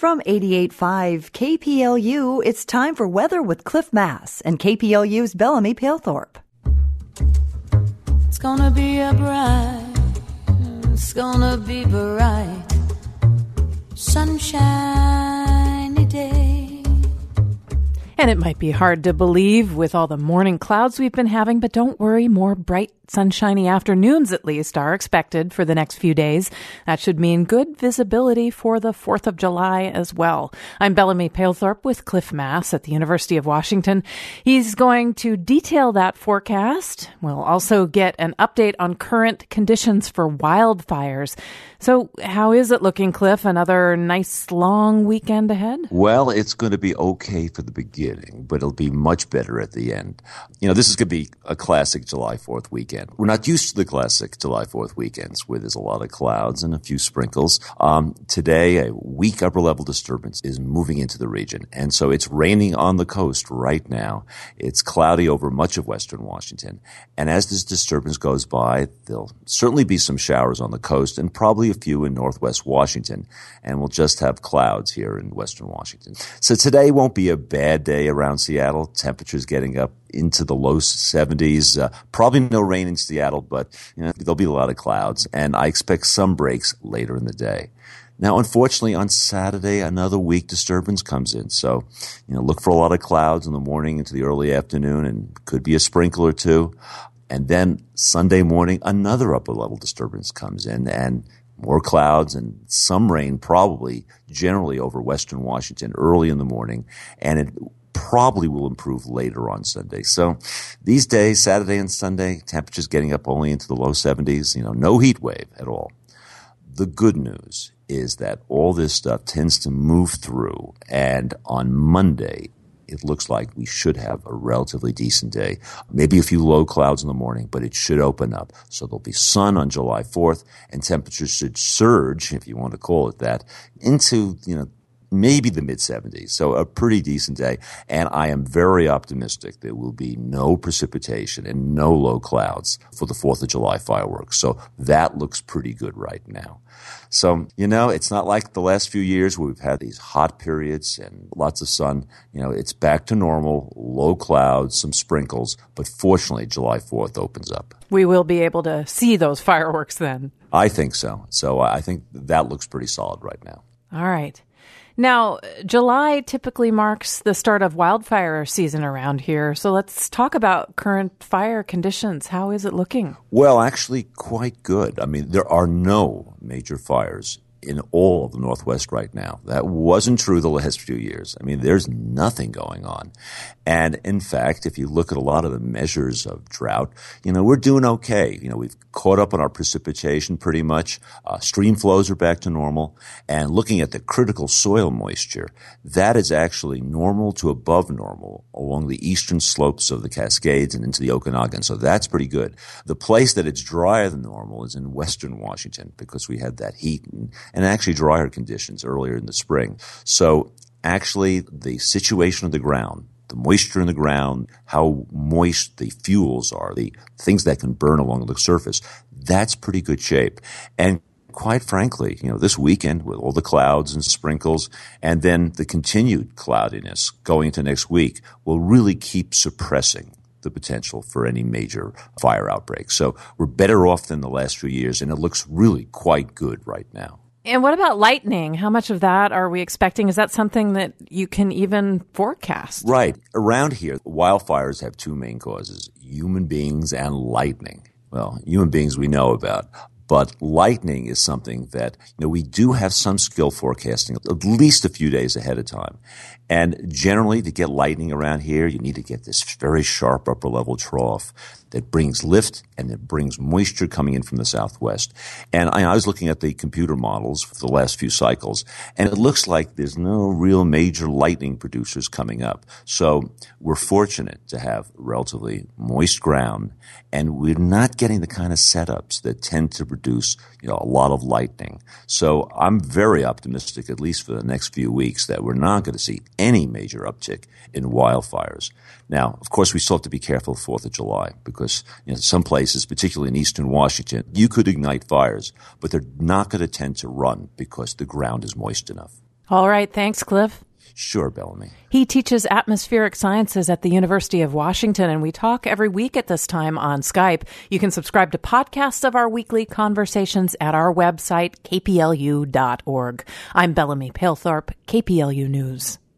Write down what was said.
From 88.5 KPLU, it's time for weather with Cliff Mass and KPLU's Bellamy Palethorpe. It's gonna be bright, sunshiny day. And it might be hard to believe with all the morning clouds we've been having, but don't worry, more bright, sunshiny afternoons at least are expected for the next few days. That should mean good visibility for the 4th of July as well. I'm Bellamy Palethorpe with Cliff Mass at the University of Washington. He's going to detail that forecast. We'll also get an update on current conditions for wildfires. So how is it looking, Cliff? Another nice long weekend ahead? Well, it's going to be okay for the beginning, but it'll be much better at the end. You know, this is going to be a classic July 4th weekend. We're not used to the classic July 4th weekends where there's a lot of clouds and a few sprinkles. Today, a weak upper-level disturbance is moving into the region, and so it's raining on the coast right now. It's cloudy over much of western Washington, and as this disturbance goes by, there'll certainly be some showers on the coast and probably a few in northwest Washington, and we'll just have clouds here in western Washington. So today won't be a bad day around Seattle. Temperatures getting up into the low 70s. Probably no rain in Seattle, but there'll be a lot of clouds, and I expect some breaks later in the day. Now, unfortunately, on Saturday, another weak disturbance comes in. So, look for a lot of clouds in the morning into the early afternoon, and could be a sprinkle or two. And then Sunday morning, another upper-level disturbance comes in, and more clouds and some rain probably generally over western Washington early in the morning, and it probably will improve later on Sunday. So these days, Saturday and Sunday, temperatures getting up only into the low 70s, no heat wave at all. The good news is that all this stuff tends to move through, and on Monday, it looks like we should have a relatively decent day. Maybe a few low clouds in the morning, but it should open up. So there'll be sun on July 4th, and temperatures should surge, if you want to call it that, into, maybe the mid-70s. So a pretty decent day. And I am very optimistic there will be no precipitation and no low clouds for the 4th of July fireworks. So that looks pretty good right now. So, it's not like the last few years where we've had these hot periods and lots of sun. It's back to normal, low clouds, some sprinkles. But fortunately, July 4th opens up. We will be able to see those fireworks then. I think so. So I think that looks pretty solid right now. All right. Now, July typically marks the start of wildfire season around here. So let's talk about current fire conditions. How is it looking? Well, actually quite good. I mean, there are no major fires in all of the Northwest right now. That wasn't true the last few years. I mean, there's nothing going on. And in fact, if you look at a lot of the measures of drought, we're doing okay. We've caught up on our precipitation pretty much. Stream flows are back to normal. And looking at the critical soil moisture, that is actually normal to above normal along the eastern slopes of the Cascades and into the Okanagan. So that's pretty good. The place that it's drier than normal is in western Washington because we had that heat and actually drier conditions earlier in the spring. So actually the situation of the ground, the moisture in the ground, how moist the fuels are, the things that can burn along the surface, that's pretty good shape. And quite frankly, this weekend with all the clouds and sprinkles and then the continued cloudiness going into next week will really keep suppressing the potential for any major fire outbreak. So we're better off than the last few years, and it looks really quite good right now. And what about lightning? How much of that are we expecting? Is that something that you can even forecast? Right. Around here, wildfires have two main causes, human beings and lightning. Well, human beings we know about. But lightning is something that, we do have some skill forecasting at least a few days ahead of time. And generally, to get lightning around here, you need to get this very sharp upper-level trough that brings lift and that brings moisture coming in from the southwest. And I was looking at the computer models for the last few cycles, and it looks like there's no real major lightning producers coming up. So we're fortunate to have relatively moist ground, and we're not getting the kind of setups that tend to produce, a lot of lightning. So I'm very optimistic, at least for the next few weeks, that we're not going to see any major uptick in wildfires. Now, of course, we still have to be careful 4th of July because some places, particularly in eastern Washington, you could ignite fires, but they're not going to tend to run because the ground is moist enough. All right. Thanks, Cliff. Sure, Bellamy. He teaches atmospheric sciences at the University of Washington, and we talk every week at this time on Skype. You can subscribe to podcasts of our weekly conversations at our website, kplu.org. I'm Bellamy Palethorpe, KPLU News.